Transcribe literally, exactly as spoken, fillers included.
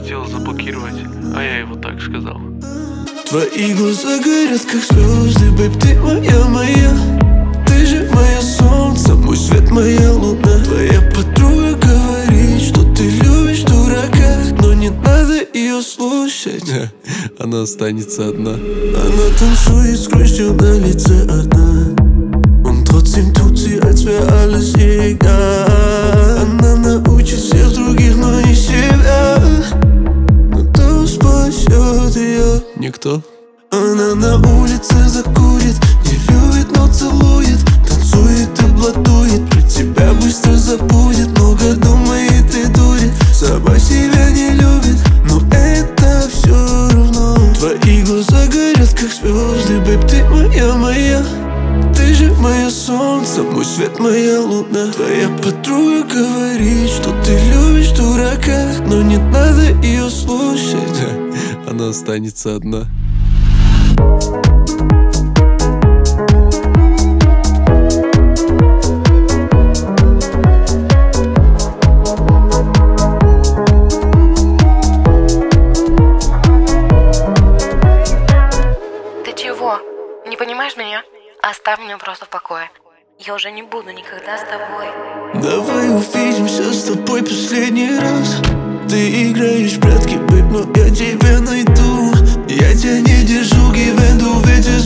хотел заблокировать, а я его так сказал. Твои глаза горят, как звезды, бэйб, ты моя, моя. Ты же мое солнце, мой свет, моя луна. Твоя подруга говорит, что ты любишь дурака, но не надо ее слушать, она останется одна. Она танцует с грустью на лице одна, und trotzdem tut sie, als wär alles ihr egal. Она научит всех других, но не себя. Но кто спасет ее? Никто. Она на улице закурит, не любит, но целует, танцует и блатует, про тебя быстро забудет, много думает и дурит, сама себя не любит, но это все равно. Твои глаза горят, как звезды, бэйб, ты моя, моя. Ты же мое солнце, мой свет, моя луна. Твоя подруга говорит, что ты любишь дурака, но не надо ее слушать, она останется одна. Ты чего? Не понимаешь меня? Оставь меня просто в покое. Я уже не буду никогда с тобой. Давай увидимся с тобой последний раз. Ты играешь в прятки, бэйб, но я тебя найду. Я тебя не держу, give and do, ветер